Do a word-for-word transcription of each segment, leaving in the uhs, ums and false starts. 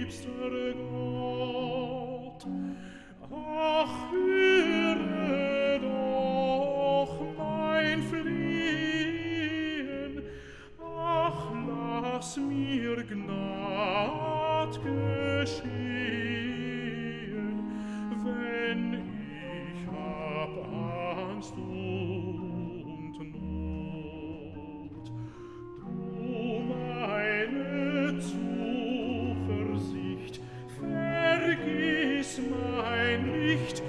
liebster Gott. Ach, höre doch mein Flehen, ach, lass mir Gnad geschehen, wenn ich hab Angst und Not. Du meine Zuversicht, vergiss mein nicht,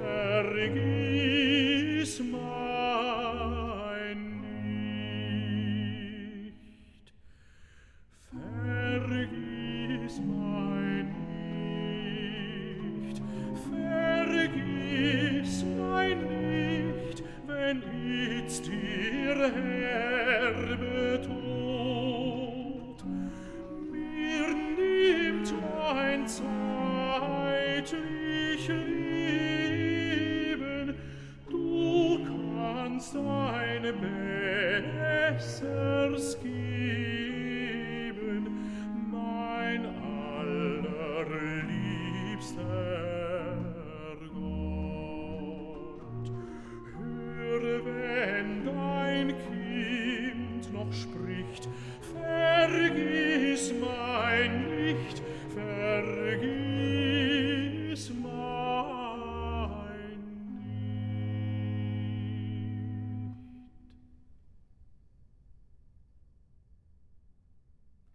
vergiss mein nicht, vergiss mein nicht, vergiss mein nicht, wenn itzt dir Herr betont. Mir nimmt mein zeitlich Leben, du kannst ein besseres geben.